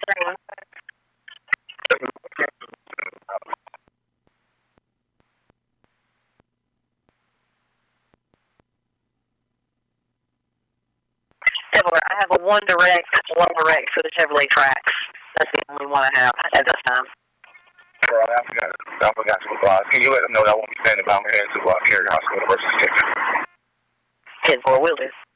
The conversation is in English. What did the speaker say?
I have a one direct for the Chevrolet Trax. That's the only one I have at this time. Well, I forgot to apply. Can you let them know that I won't be standing by my head to carry hospital versus 10-4 wheelers.